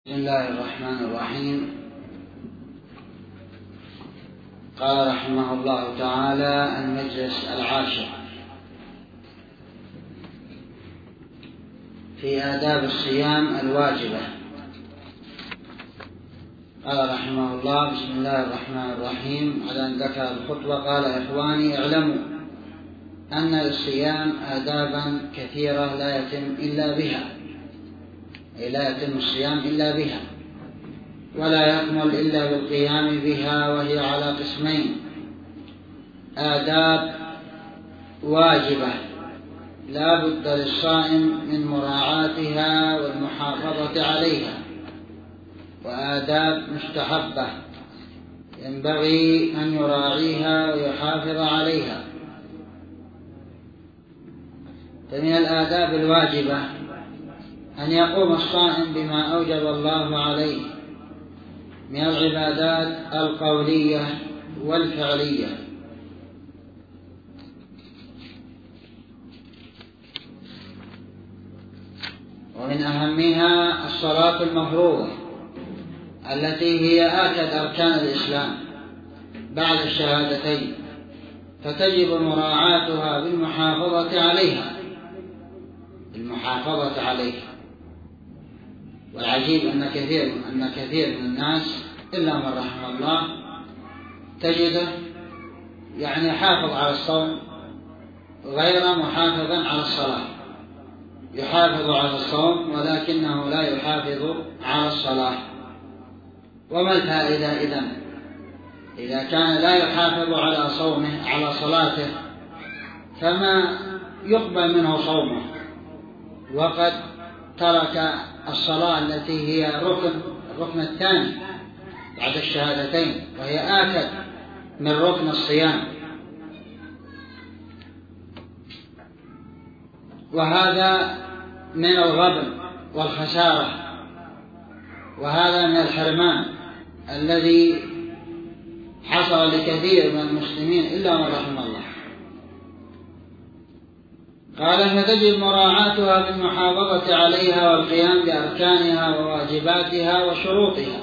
بسم الله الرحمن الرحيم. قال رحمه الله تعالى: المجلس العاشر في آداب الصيام الواجبة. قال رحمه الله: بسم الله الرحمن الرحيم. على أن ذكر الخطبة قال: إخواني اعلموا أن للصيام آدابا كثيرة لا يتم الصيام إلا بها، ولا يكمل إلا بالقيام بها، وهي على قسمين: آداب واجبة لا بد للصائم من مراعاتها والمحافظة عليها، وآداب مستحبة ينبغي أن يراعيها ويحافظ عليها. فمن الآداب الواجبة أن يقوم الصائم بما أوجب الله عليه من العبادات القولية والفعلية، ومن أهمها الصلاة المفروضة التي هي آكد أركان الإسلام بعد الشهادتين، فتجب مراعاتها بالمحافظة عليها. والعجيب أن كثير من الناس إلا من رحم الله تجده حافظ على الصوم غير محافظ على الصلاة، يحافظ على الصوم ولكنه لا يحافظ على الصلاة. وما الفائدة إذا كان لا يحافظ على صومه على صلاته، فما يقبل منه صومه، وقد ترك الصلاة التي هي الركن الثاني بعد الشهادتين، وهي آكد من ركن الصيام. وهذا من الغبن والخسارة، وهذا من الحرمان الذي حصل لكثير من المسلمين إلا من رحم الله. قال: فتجب مراعاتها بالمحافظة عليها والقيام بأركانها وواجباتها وشروطها،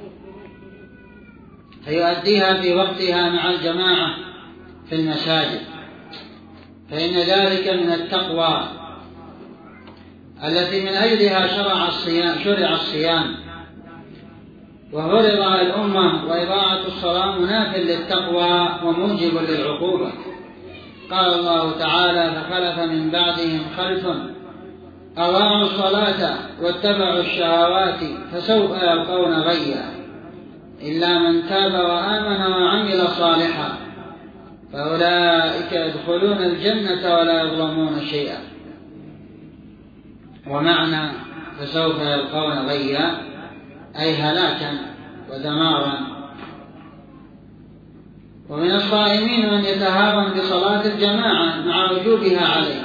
فيؤديها في وقتها مع الجماعة في المساجد، فإن ذلك من التقوى التي من أجلها شرع الصيام وفرض على الأمة، وإضاعة الصلاة مناف للتقوى وموجب للعقوبة. قال الله تعالى: فخلف من بعدهم خلف أضاعوا الصلاة واتبعوا الشهوات فسوف يلقون غيا، إلا من تاب وآمن وعمل صالحا فأولئك يدخلون الجنة ولا يظلمون شيئا. ومعنى فسوف يلقون غيا أي هلاكا ودمارا. ومن الصائمين من يتهاون بصلاة الجماعة مع وجوبها عليه،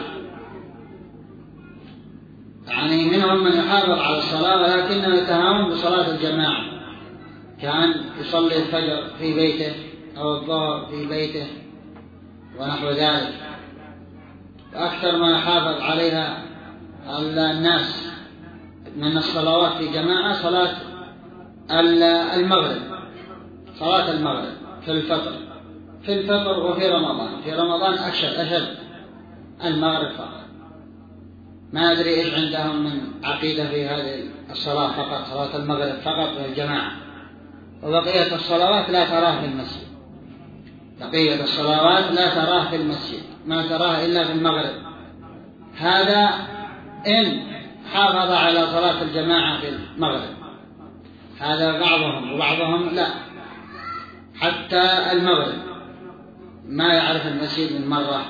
منهم من يحافظ على الصلاة ولكنه يتهاون بصلاة الجماعة، كان يصلي الفجر في بيته أو الظهر في بيته ونحو ذلك. وأكثر ما يحافظ عليها الناس من الصلوات في جماعة صلاة المغرب في الفطر وفي رمضان. في رمضان أشد المغرب فقط. ما أدري إيش عندهم من عقيدة في هذه الصلاة فقط، صلاة المغرب فقط في الجماعة، وبقية الصلوات لا تراه في المسجد، ما تراه إلا في المغرب. هذا إن حافظ على صلاة الجماعة في المغرب، هذا بعضهم، وبعضهم لا، حتى المغرب ما يعرف المسجد من مرة.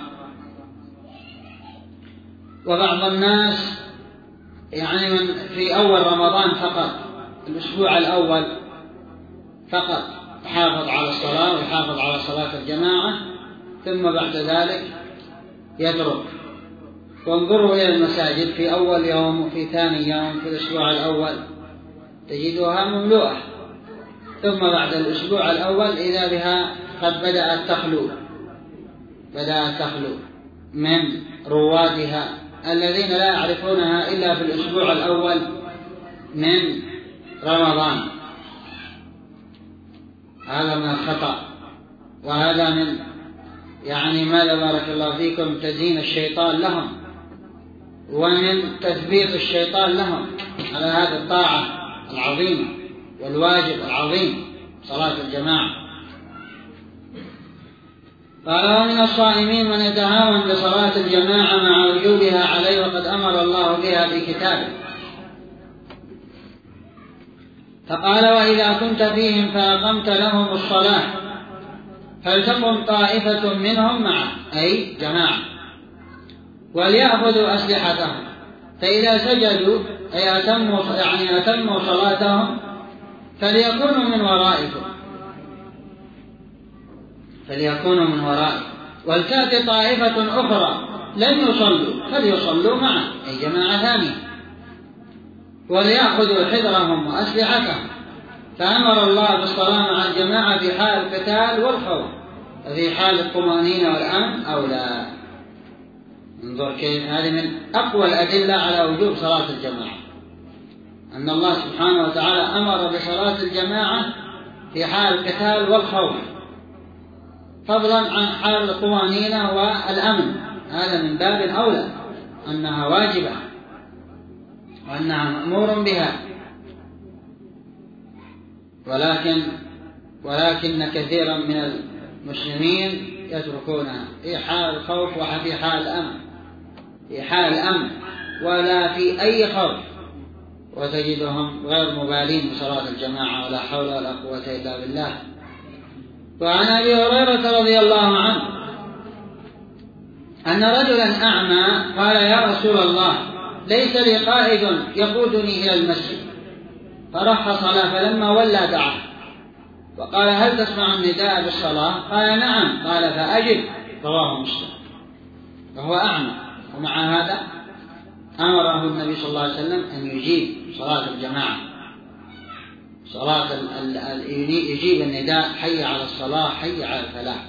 وبعض الناس من في أول رمضان فقط، الأسبوع الأول فقط يحافظ على الصلاة ويحافظ على صلاة الجماعة، ثم بعد ذلك يترك. وانظروا إلى المساجد في أول يوم وفي ثاني يوم في الأسبوع الأول تجدها مملوءة، ثم بعد الأسبوع الأول إذا بها قد بدأت تخلو من روادها الذين لا يعرفونها إلا في الأسبوع الأول من رمضان. هذا من الخطأ، وهذا من ماذا بارك الله فيكم تزيين الشيطان لهم، ومن تثبيت الشيطان لهم على هذه الطاعة العظيمة والواجب العظيم صلاة الجماعة. قال: ومن الصائمين من يتهاون بصلاة الجماعة مع وجوبها عليه وقد أمر الله بها في كتابه، فقال: وإذا كنت فيهم فأقمت لهم الصلاة فلتقم طائفة منهم معه، أي جماعة، وليأخذوا أسلحتهم، فإذا سجدوا أي أتموا صلاتهم فليكونوا من ورائكم، ولتأتي طائفة أخرى لم يصلوا فليصلوا معه، أي جماعة ثانية، وليأخذوا حذرهم وأسلحتهم. فأمر الله بالصلاة مع الجماعة في حال القتال والخوف، وفي حال الطمأنينة والأمن أو لا. انظر كيف هذه من أقوى الأدلة على وجوب صلاة الجماعة، أن الله سبحانه وتعالى أمر بصلاة الجماعة في حال القتال والخوف، فضلا عن حال الطمأنينة والأمن. هذا من باب أولى أنها واجبة وأنها مأمور بها، ولكن كثيرا من المسلمين يتركونها في حال الخوف وفي حال الأمن، في حال الأمن ولا في أي خوف، وتجدهم غير مبالين بصلاة الجماعة، ولا حول ولا قوة إلا بالله. وعن أبي هريرة رضي الله عنه أن رجلا أعمى قال: يا رسول الله، ليس لي قائد يقودني إلى المسجد، فرخص له، فلما ولى دعاه وقال: هل تسمع النداء بالصلاة؟ قال: نعم. قال: فأجب. رواه مسلم. وهو أعمى، ومع هذا أمره النبي صلى الله عليه وسلم أن يجيب صلاة الجماعة، يجيب النداء: حي على الصلاة، حي على الفلاح.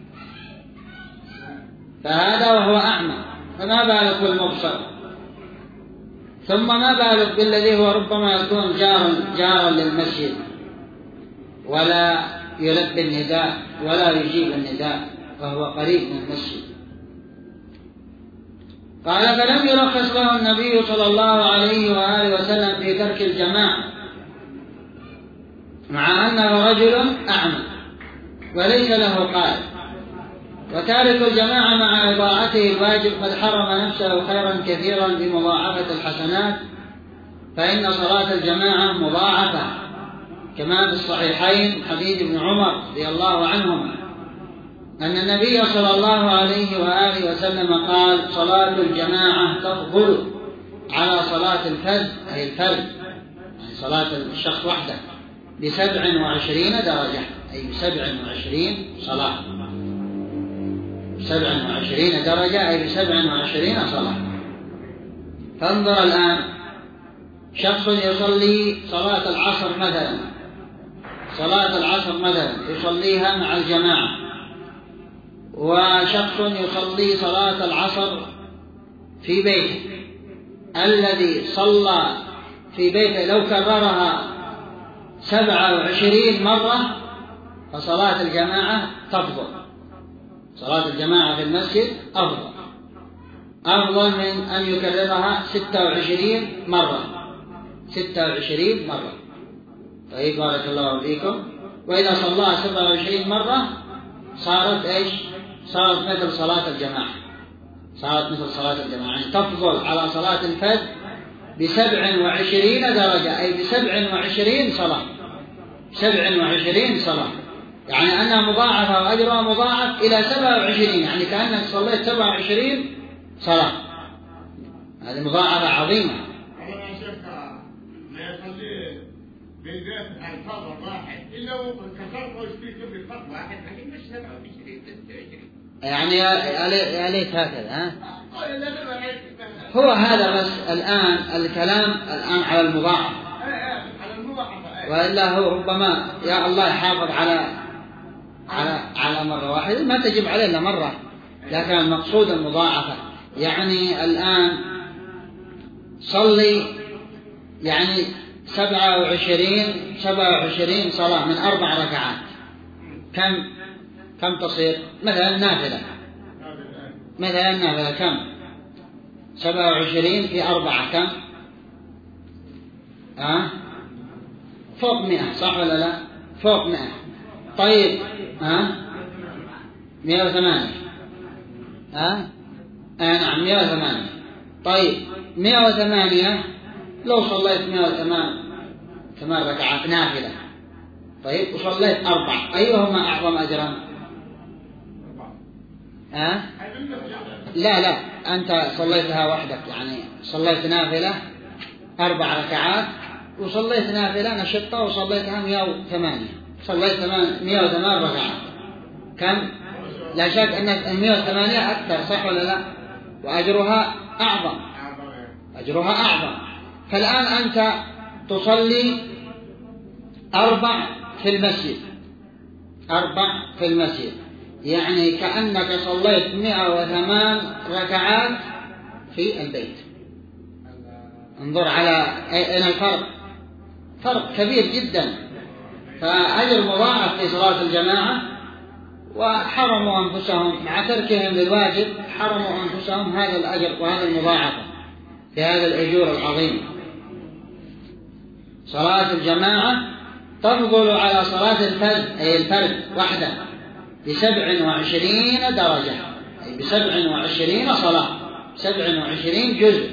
فهذا وهو أعمى، فما بالك بالمبصر؟ ثم ما بالك بالذي هو ربما يكون جارا للمسجد ولا يلبي النداء ولا يجيب النداء وهو قريب من المسجد. قال: فلم يرخص له النبي صلى الله عليه وآله وسلم في ترك الجماعة، مع أنه رجل أعمى وليس له قائد. وتارك الجماعة مع إضاعته الواجب قد حرم نفسه خيرا كثيرا بمضاعفة الحسنات، فإن صلاة الجماعة مضاعفة، كما في الصحيحين حديث ابن عمر رضي الله عنهما أن النبي صلى الله عليه وآله وسلم قال: صلاة الجماعة تفضل على صلاة الفرد، أي الفرد يعني صلاة الشخص وحده، ب27 درجة، أي ب27 صلاة، 27 درجة أي ب27 صلاة. فانظر الآن، شخص يصلي صلاة العصر مثلا يصليها مع الجماعة، وشخص يصلي صلاة العصر في بيته، الذي صلى في بيته لو كررها 27 مرة فصلاة الجماعة تفضل، صلاة الجماعة في المسجد أفضل من أن يكررها 26 مرة. طيب بارك الله فيكم. وإذا صلى 27 مرة صارت مثل صلاة الجماعة، يعني تفضل على صلاة الفجر ب27 درجة، أي ب27 صلاة، 27 صلاة، يعني أنها مضاعفة وأجرها مضاعف إلى 27، يعني كأنك صليت 27 صلاة. هذه مضاعفة عظيمة. ما يصلي بالبيت الفضل واحد إلا وكسرت ويشتري كبر فرق واحد، لكن مش 27 يعني يا ليت هكذا. هو هذا بس الآن الكلام الآن على المضاعفة، وإلا هو ربما يا الله يحافظ على مرة واحدة، ما تجب عليه إلا مرة، لكن المقصود المضاعفة. يعني الآن صلي يعني 27 صلاة من 4 ركعات كم تصير؟ مثلا نافلة كم؟ 27 في 4 كم؟ فوق 100 صح ولا لا؟ فوق 100. طيب 108 نعم 108. طيب 108 لو صليت 108 ركعات نافلة، طيب وصليت 4 أيهما أعظم أجرا؟ لا أنت صليتها وحدك، يعني صليت نافلة 4 ركعات وصليت نافلة نشطة وصليتها 108، صليت 108 ركعات كم؟ لا شك أن 108 أكثر صح ولا لا؟ وأجرها أعظم. فالآن أنت تصلي 4 في المسجد، يعني كأنك صليت 108 ركعات في البيت. انظر على أين الفرق، فرق كبير جدا. فأجر مضاعف في صلاة الجماعة، وحرموا أنفسهم مع تركهم للواجب، حرموا أنفسهم هذا الأجر وهذا المضاعفة في هذا الأجور العظيم. صلاة الجماعة تفضل على صلاة الفرد، أي الفرد وحده، ب27 درجة، أي ب27 صلاة، 27 جزء.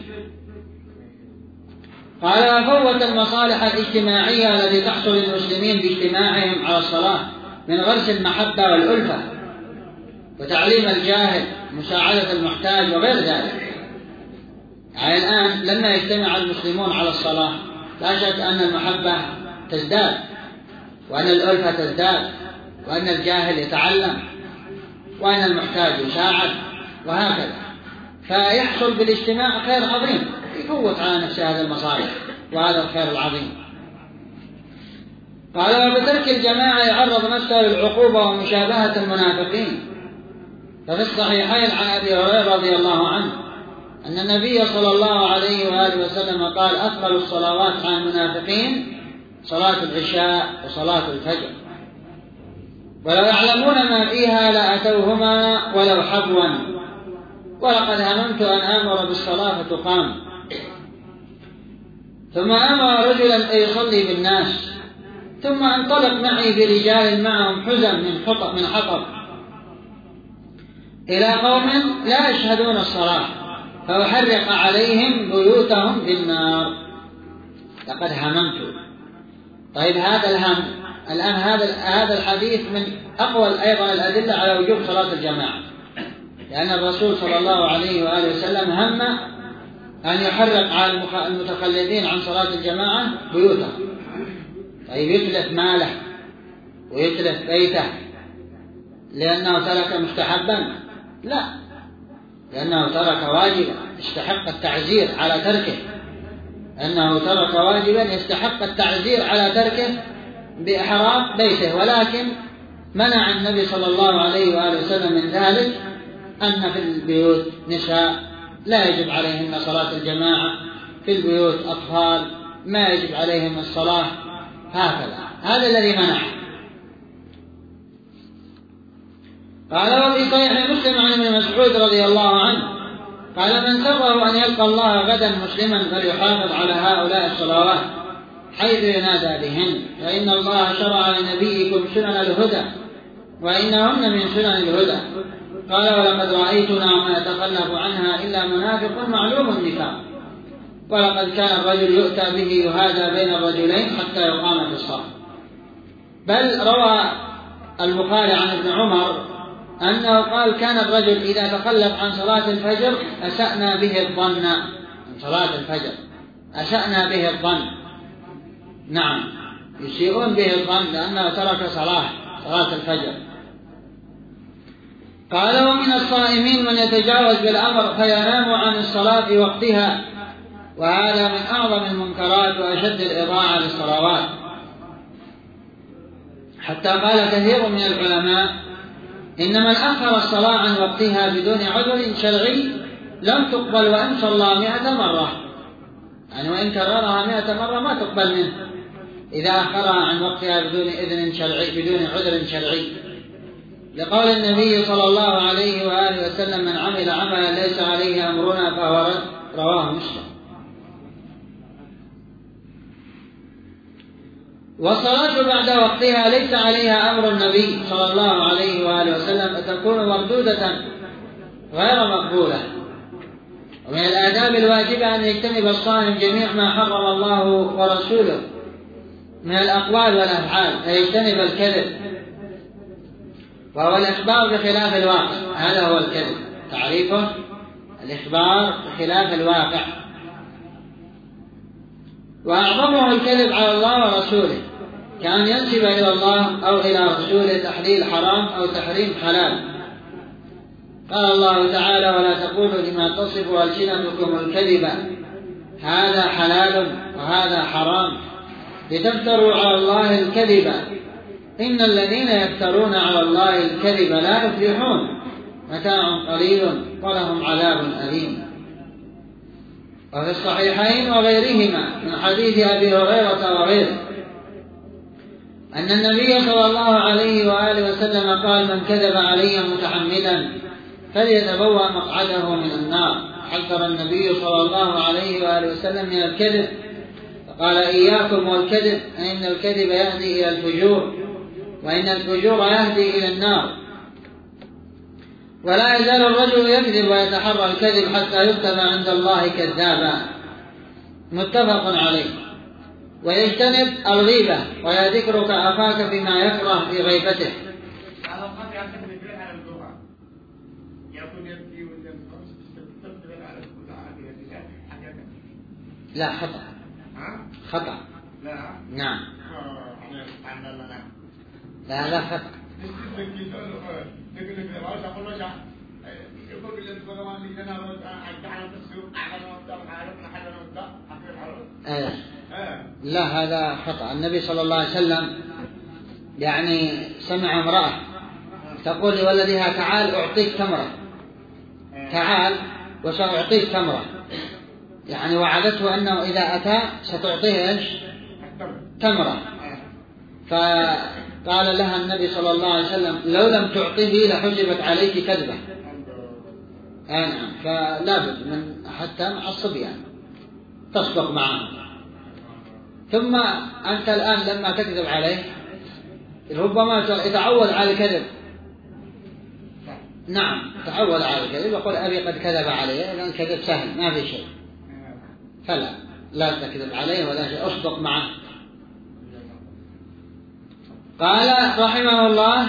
قال فوت المصالح الاجتماعية التي تحصل للمسلمين باجتماعهم على الصلاة من غرس المحبة والألفة وتعليم الجاهل، مساعدة المحتاج وغير ذلك. يعني الآن لما يجتمع المسلمون على الصلاة لا شك أن المحبة تزداد، وأن الألفة تزداد، وأن الجاهل يتعلم، وأن المحتاج يساعد، وهكذا. فيحصل بالاجتماع خير عظيم يفوت على نفس هذا المصالح وهذا الخير العظيم. قال وبترك الجماعة يعرض نفسه للعقوبة ومشابهة المنافقين. ففي الصحيحين عن أبي هريرة رضي الله عنه أن النبي صلى الله عليه وآله وسلم قال أثقل الصلوات عن المنافقين صلاة العشاء وصلاة الفجر، ولو يعلمون ما فيها لأتوهما ولو حبوا، ولقد هممت أن آمر بالصلاة فتقام. ثم أمر رجلا أن يصلي بالناس، ثم انطلق معي برجال معهم حزم من حطب إلى قوم لا يشهدون الصلاة فأحرق عليهم بيوتهم بالنار. لقد هممت. طيب هذا الهم الآن هذا الحديث من أقوى أيضا الأدلة على وجوب صلاة الجماعة، لأن الرسول صلى الله عليه وآله وسلم هم أن يحرق على المتخلفين عن صلاة الجماعة بيوتهم. طيب يتلف ماله ويتلف بيته لأنه ترك مستحبا؟ لا، لأنه ترك واجبا يستحق التعزير على تركه، أنه ترك واجبا يستحق التعزير على تركه بإحراق بيته. ولكن منع النبي صلى الله عليه وآله وسلم من ذلك أن في البيوت نساء لا يجب عليهن صلاة الجماعة، في البيوت أطفال ما يجب عليهم الصلاة، هكذا. هذا الذي منع. قال وفي صحيح مسلم عن ابن مسعود رضي الله عنه قال من سره أن يلقى الله غدا مسلما فليحافظ على هؤلاء الصلوات حيث ينادى بهن، فإن الله شرع لنبيكم سنن الهدى وإنهن من سنن الهدى. قال ولقد رأيتنا ما يتخلف عنها إلا منافق معلوم النفاق، ولقد كان الرجل يؤتى به يهادى بين الرجلين حتى يقام في الصف. بل روى البخاري عن ابن عمر أنه قال كان الرجل إذا تخلف عن صلاة الفجر أسأنا به الظن، من صلاة الفجر أسأنا به الظن، نعم يسيئون به الظن لأنه ترك صلاة الفجر. قال ومن الصائمين من يتجاوز بالأمر فينام عن الصلاة في وقتها، وهذا من أعظم المنكرات وأشد الإضاعة للصلوات، حتى قال كثير من العلماء إن من أخر الصلاة عن وقتها بدون عذر شرعي لم تقبل وإن صلى 100 مرة. يعني وإن كررها 100 مرة ما تقبل منه إذا أخرها عن وقتها بدون إذن شرعي، بدون عذر شرعي، لقول النبي صلى الله عليه وآله وسلم: من عمل عملا ليس عليه أمرنا فهو رد، رواه مسلم. والصلاة بعد وقتها ليس عليها أمر النبي صلى الله عليه وآله وسلم، فتكون مردودة غير مقبولة. ومن الآداب الواجبة أن يجتنب الصائم جميع ما حرم الله ورسوله من الأقوال والأفعال، فيجتنب الكذب، وهو الإخبار بخلاف الواقع. هذا هو الكذب، تعريفه: الإخبار بخلاف الواقع. وأعظمه الكذب على الله ورسوله، كأن ينسب إلى الله أو إلى رسوله تحليل حرام أو تحريم حلال. قال الله تعالى: ولا تقولوا لما تصف ألسنتكم الكذب هذا حلال وهذا حرام لتفتروا على الله الكذب إن الذين يفترون على الله الكذب لا يفلحون متاع قليل ولهم عذاب أليم. وفي الصحيحين وغيرهما من حديث أبي هريرة وغيره أن النبي صلى الله عليه وآله وسلم قال: من كذب علي متعمدا فليتبوأ مقعده من النار. حذر النبي صلى الله عليه وآله وسلم من الكذب، فقال: إياكم والكذب، فإن الكذب يهدي إلى الفجور، وإن الفجور يهدي إلى النار. ولا يزال الرجل يكذب ويتحرى الكذب حتى يكتب عند الله كذابا. متفق عليه. ويجتنب الغيبة، ولا ذكرك أخاك بما يكره في غيبته. لا، خطأ. خطأ. نعم. لا خطأ. لا، هذا خطأ. النبي صلى الله عليه وسلم يعني سمع امرأة تقول لولدها: تعال أعطيك تمرة، تعال وسأعطيك تمرة، يعني وعدته أنه إذا أتى ستعطيه إيش؟ تمرة. فقال لها النبي صلى الله عليه وسلم: لو لم تعطيه لحجبت عليك كذبة. نعم. فلا بد من حتى مع الصبيان تصدق معه. ثم أنت الآن لما تكذب عليه ربما يتعود على الكذب. نعم، تعود على الكذب، يقول: أبي قد كذب علي، لأن الكذب سهل ما في شيء، فلا تكذب عليه ولا شيء، أصدق معه. قال رحمه الله: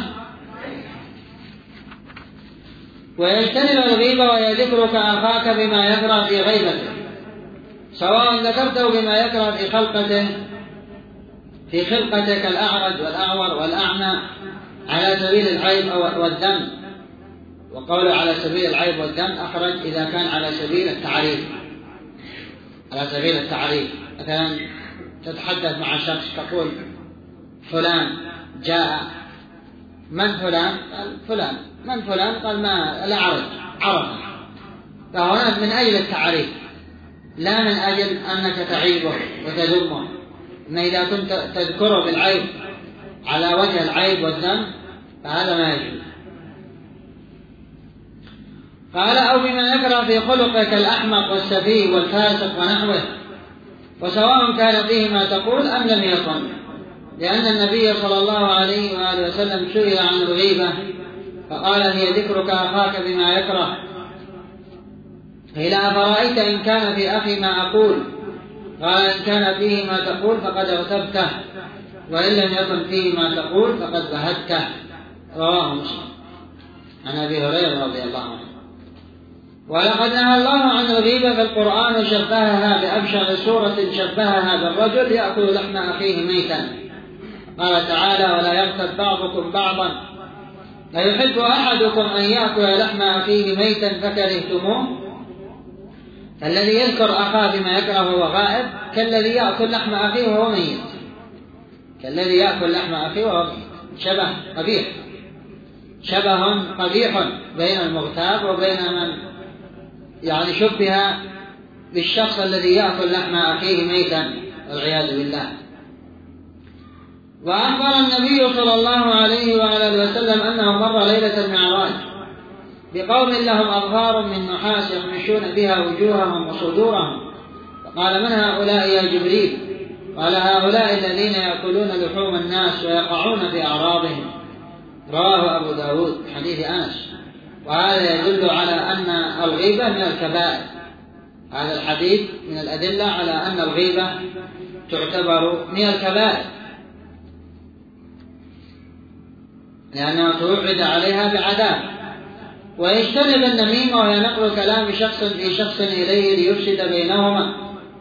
ويجتنب الغيبة ويذكرك أخاك بما يكره في غيبته، سواء ذكرته بما يكره في خلقته كالأعرج والأعور والأعمى على سبيل العيب والذم. وقوله على سبيل العيب والذم أخرج إذا كان على سبيل التعريف. على سبيل التعريف، مثلا تتحدث مع شخص تقول: فلان جاء. من فلان؟ قال: فلان. من فلان؟ قال: ما الأعرج، عرفه. فهنا من أجل التعريف، لا من أجل أنك تعيبه وتذمه. إن إذا كنت تذكره بالعيب على وجه العيب والذم فهذا ما يجوز. قال: أو بما يكره في خلقه كالأحمق والسفيه والفاسق ونحوه، وسواء كان فيه ما تقول أم لم يكن، لأن النبي صلى الله عليه وآله وسلم سئل عن الغيبة فقال: هي ذكرك أخاك بما يكره. قيل: أفرأيت إن كان في أخي ما أقول؟ قال: إن كان فيه ما تقول فقد اغتبته، وإن لم يكن فيه ما تقول فقد بهته. رواه مسلم عن أبي هريرة رضي الله عنه. ولقد نهى الله عن الغيبة في القرآن وشبهها بأبشع صورة شبهها بالرجل يأكل لحم أخيه ميتا. قال تعالى: ولا يغتب بعضكم بعضا أيحب أحدكم أن يأكل لحم أخيه ميتا فكرهتموه. الذي يذكر أخاه بما يكره وهو غائب كالذي يأكل لحم أخيه وهو ميت. كالذي يأكل لحم أخيه وهو ميت. شبه قبيح، شبه قبيح بين المغتاب وبين من يعني شبه بالشخص الذي يأكل لحم أخيه ميتا والعياذ بالله. وأخبر النبي صلى الله عليه وآله وسلم أنه مر ليلة المعراج بقوم لهم أظفار من نحاس يخمشون بها وجوههم وصدورهم، فقال: من هؤلاء يا جبريل؟ قال: هؤلاء الذين يأكلون لحوم الناس ويقعون في أعراضهم. رواه أبو داود حديث أنس. وهذا يدل على أن الغيبة من الكبائر. هذا الحديث من الأدلة على أن الغيبة تعتبر من الكبائر، لأنه توعد عليها بعذاب. ويجتنب النميمة، وهي نقل كلام شخص في شخص إليه ليفسد بينهما،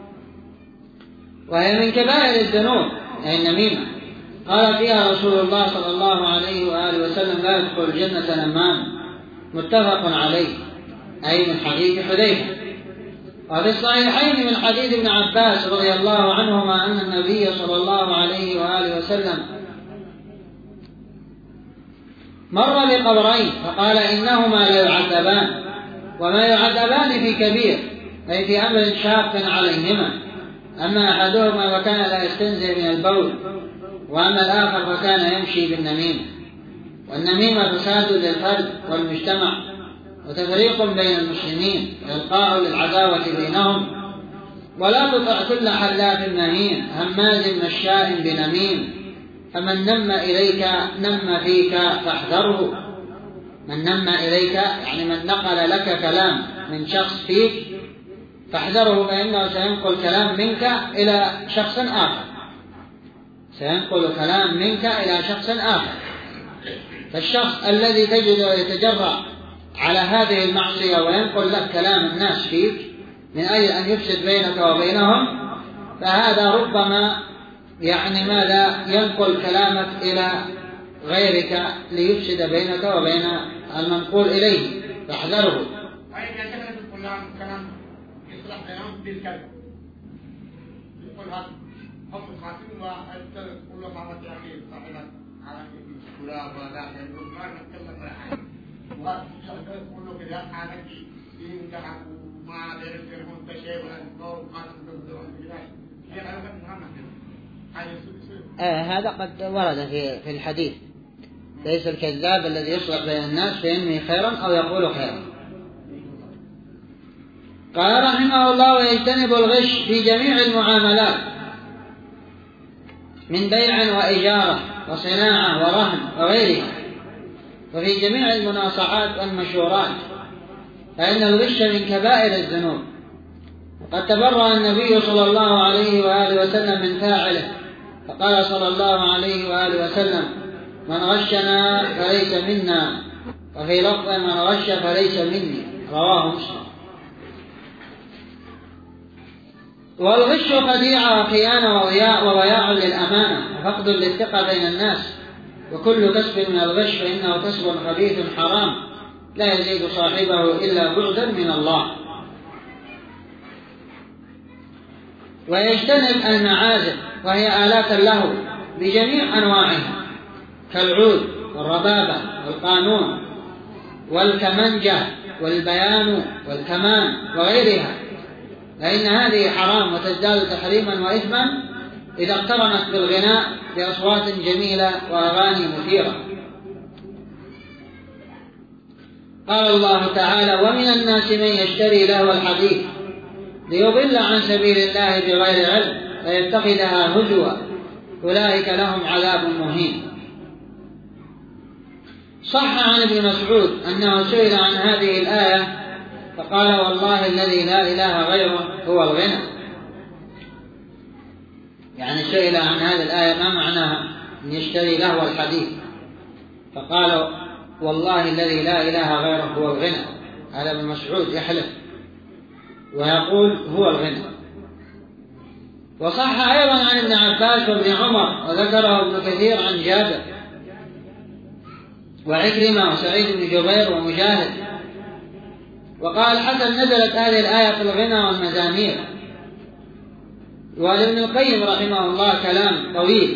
وهي من كبائر الذنوب أي النميمة. قال فيها رسول الله صلى الله عليه وآله وسلم: لا يدخل الجنة نمام. متفق عليه، أي من حديث حذيفة. وفي الصحيحين من حديث ابن عباس رضي الله عنهما أن النبي صلى الله عليه وآله وسلم مر بقبرين فقال: إنهما لا يعذبان، وما يعذبان في كبير، أي في أمر شاق عليهما. أما أحدهما فكان لا يستنزه من البول، وأما الآخر فكان يمشي بالنميمة. والنميمة فساد للفرد والمجتمع، وتفريق بين المسلمين، وإلقاء للعداوة بينهم. ولا تطع كل حلاف مهين هماز مشاء بنميم. فمن نم إليك نم فيك فاحذره. من نم إليك يعني من نقل لك كلام من شخص فيك فاحذره، فإنه سينقل كلام منك إلى شخص آخر. سينقل كلام منك إلى شخص آخر. فالشخص الذي تجده يتجرأ على هذه المعصية وينقل لك كلام الناس فيك من أجل أن يفسد بينك وبينهم، فهذا ربما يعني ماذا ينقل كلامك إلى غيرك ليفسد بينك وبين المنقول إليه، فاحذره. وإذا كانت الكلام يصلح بينهم بالكذب، يقول هذا هم الخاتم وكل خاتم يعني صاحبك على الكلاب ولا يقول ما نتكلم ولا حاجة، وهذا يقول له كذا حالك ينتهى وما بيرسلهم بشيء ولا يقول خاتم بالدرون بالله هي غلبة محمد. هذا قد ورد في الحديث: ليس الكذاب الذي يصلح بين الناس فينمي خيرا أو يقول خيرا. قال رحمه الله: ويجتنب الغش في جميع المعاملات من بيع وإجارة وصناعة ورهن وغيرها، وفي جميع المناصحات والمشورات، فإن الغش من كبائر الذنوب. وقد تبرأ النبي صلى الله عليه وآله وسلم من فاعله، فقال صلى الله عليه وآله وسلم: من غشنا فليس منا، وفي لفظ: من غش فليس مني. رواه مسلم. والغش خديعة وخيانة وضياع للأمانة وفقد للثقة بين الناس. وكل كسب من الغش فإنه كسب خبيث حرام لا يزيد صاحبه إلا بعدا من الله. ويجتنب المعازف، وهي آلات له بجميع أنواعها، كالعود والربابة والقانون والكمنجة والبيان والكمان وغيرها، فإن هذه حرام وتزداد تحريما وإثما إذا اقترنت بالغناء بأصوات جميلة وأغاني مثيرة. قال الله تعالى: ومن الناس من يشتري لهو الحديث ليضل عن سبيل الله بغير علم فيتخذها هزوا أولئك لهم عذاب مهين. صح عن ابن مسعود أنه سئل عن هذه الآية فقال: والله الذي لا إله غيره هو الغنى. يعني سئل عن هذه الآية ما معناها أن يشتري لهو الحديث، فقال: والله الذي لا إله غيره هو الغنى. هذا ابن مسعود يحلف ويقول هو الغنى. وصح أيضا عن ابن عباس وابن عمر، وذكره ابن كثير عن جابر وعكرمة وسعيد بن جبير ومجاهد. وقال حسن: نزلت هذه الآية في الغنى والمزامير. وابن القيم رحمه الله كلام طويل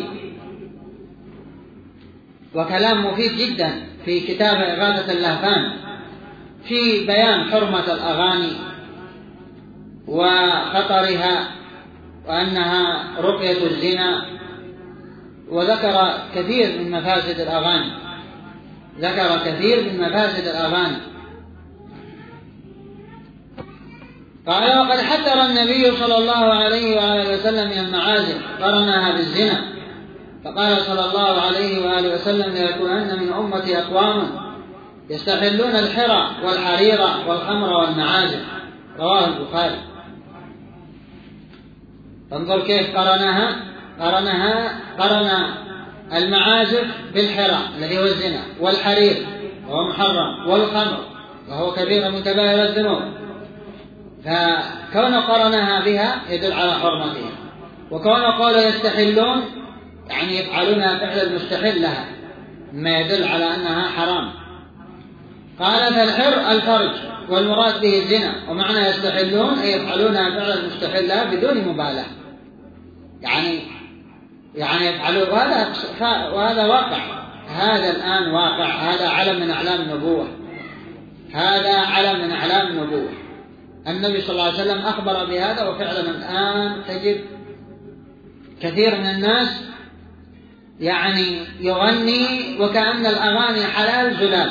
وكلام مفيد جدا في كتاب إغاثة اللهفان في بيان حرمة الأغاني وخطرها وأنها رقية الزنا، وذكر كثير من مفاسد الأغاني، قال: وقد حذر النبي صلى الله عليه وآله وسلم من المعازف قرنها بالزنا، فقال صلى الله عليه وآله وسلم: ليكونن من أمتي أقوام يستحلون الحرى والحرير والخمر والمعازف، رواه البخاري. انظر كيف قرن المعازف بالحرى الذي هو الزنا، والحرير وهو محرم، والخمر وهو كبير من كبائر الذنوب، فكون قرنها بها يدل على حرمتها، وكون قول يستحلون يعني يفعلونها فعل المستحل لها ما يدل على أنها حرام. قال: فالحر الفرج، والمراد به الزنا، ومعنى يستحلون أي يفعلونها فعل المستحل لها بدون مبالاة، يعني يفعلون، وهذا واقع، هذا الآن واقع، هذا علم من أعلام النبوة، النبي صلى الله عليه وسلم أخبر بهذا، وفعلا الآن تجد كثير من الناس يعني يغني وكأن الأغاني حلال زلال،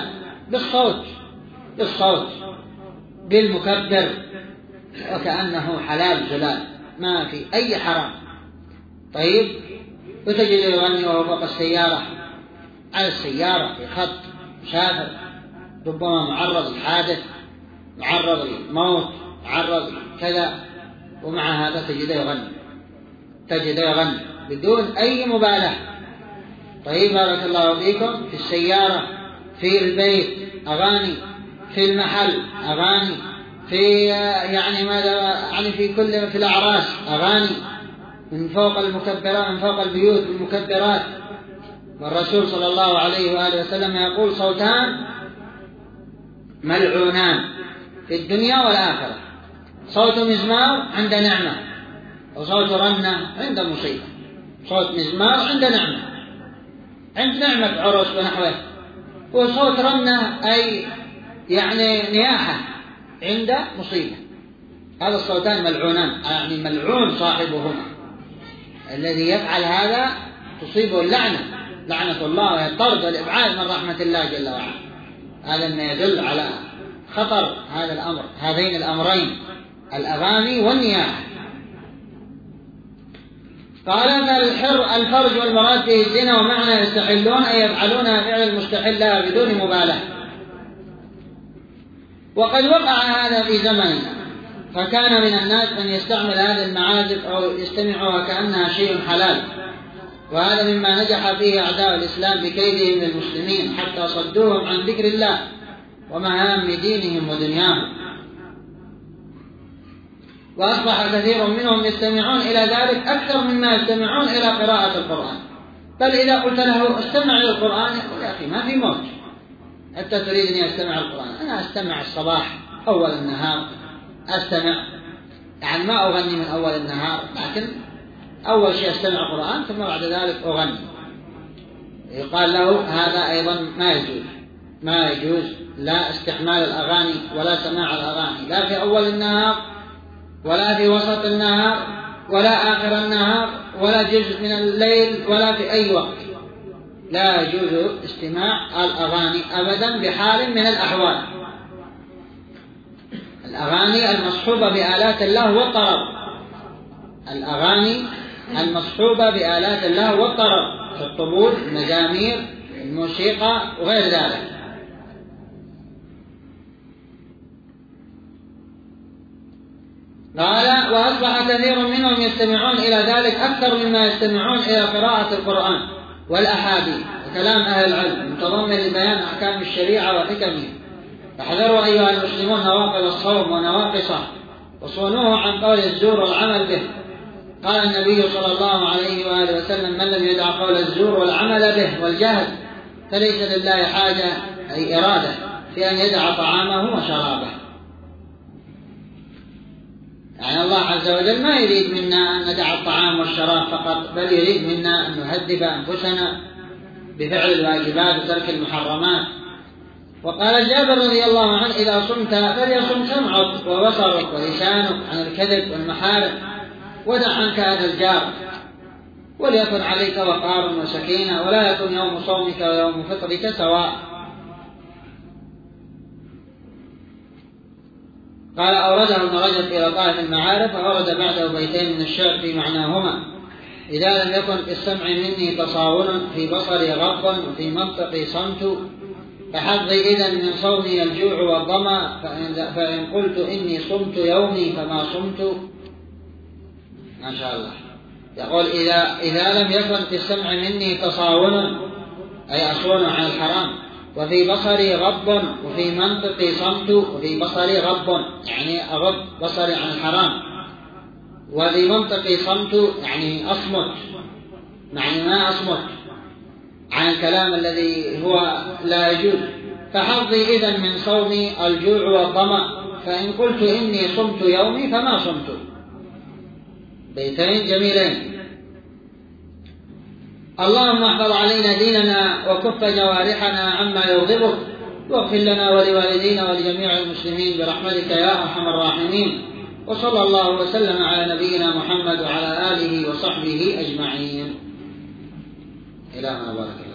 بالصوت بالمكبر، وكأنه حلال زلال ما في أي حرام. طيب، وتجد يغني وهو فوق السيارة، على السيارة في خط مسافر، ربما معرض للحادث، معرض للموت، معرض كذا، ومع هذا تجد يغني بدون أي مبالاة. طيب، بارك الله فيكم، في السيارة، في البيت أغاني، في المحل أغاني، في في الأعراس أغاني، من فوق المكبرات، من فوق البيوت المكبرات. والرسول صلى الله عليه وآله وسلم يقول: صوتان ملعونان في الدنيا والآخرة، صوت مزمار عند نعمة، وصوت رنة عند مصيبة. صوت مزمار عند نعمة، عند نعمة عرس ونحوه، وصوت رنة أي يعني نياحة عند مصيبة. هذا الصوتان ملعونان، يعني ملعون صاحبهما، الذي يفعل هذا تصيبه لعنة الله، والطرد والإبعاد من رحمة الله جل وعلا. هذا ما يدل على خطر هذا الأمر، هذين الأمرين، الأغاني والنياحة. قال: الفرج والمراد به الزنا، ومعنى يستحلون أي يفعلونها فعل المستحل لها بدون مبالاة. وقد وقع هذا في زمننا، فكان من الناس من يستعمل هذه المعازف أو يستمعها كأنها شيء حلال، وهذا مما نجح فيه أعداء الإسلام بكيدهم للمسلمين، حتى صدوهم عن ذكر الله ومهام دينهم ودنياهم. وأصبح كثير منهم يستمعون إلى ذلك أكثر مما يستمعون إلى قراءة القرآن. بل إذا قلت له استمع إلى القرآن يقول: يا أخي ما في موت حتى تريدني أستمع القرآن، أنا أستمع الصباح أول النهار، أستمع يعني ما أغني من أول النهار، لكن أول شيء أستمع القرآن ثم بعد ذلك أغني. يقال له هذا أيضا ما يجوز لا استحمال الأغاني ولا سماع الأغاني، لا في أول النهار ولا في وسط النهار ولا آخر النهار ولا جزء من الليل ولا في أي وقت، لا يجوز استماع الأغاني أبدا بحال من الأحوال. الأغاني المصحوبة بآلات الله والطرب، الأغاني المصحوبة بآلات الله والطرب كالطبول، المزامير، الموسيقى وغير ذلك. قال: وأصبح كثير منهم يستمعون إلى ذلك أكثر مما يستمعون إلى قراءة القرآن والأحاديث وكلام أهل العلم متضمن لبيان أحكام الشريعة وحكمها. فاحذروا أيها المسلمون نواقض الصوم ونواقصه، وصونوه عن قول الزور والعمل به. قال النبي صلى الله عليه وآله وسلم: من لم يدع قول الزور والعمل به والجهل فليس لله حاجة أي إرادة في أن يدع طعامه وشرابه. يعني الله عز وجل ما يريد منا أن ندع الطعام والشراب فقط، بل يريد منا أن نهذب أنفسنا بفعل الواجبات وترك المحرمات. وقال جابر رضي الله عنه إذا صمت فليصم سمعك وبصرك ولسانك عن الكذب والمحارم، ودع عنك هذا الجار، وليكن عليك وقار وسكينة، ولا يكن يوم صومك ويوم فطرك سواء. قال أورده ابن رجب في لطائف المعارف، وأورد بعده بيتين من الشعر في معناهما: إذا لم يكن في السمع مني تصاون، في بصري غض، وفي منطقي صمت، فحظي إذن من صومي الجوع والظمأ، فإن قلت إني صمت يومي فما صمت. ما شاء الله. يقول إذا لم يكن في السمع مني تصاون، أي أصون عن الحرام، وفي بصري غض، وفي منطقي صمت، وفي بصري غض يعني أغض بصري عن الحرام، وفي منطقي صمت يعني أصمت، يعني ما أصمت عن الكلام الذي هو لا يجوز. فحظي إذن من صومي الجوع والظمأ، فإن قلت إني صمت يومي فما صمت. بيتين جميلين. اللهم احفظ علينا ديننا وكف جوارحنا عما يغضبك، واغفر لنا ولوالدينا ولجميع المسلمين برحمتك يا أرحم الراحمين. وصلى الله وسلم على نبينا محمد وعلى آله وصحبه أجمعين. إلهنا بارك الله.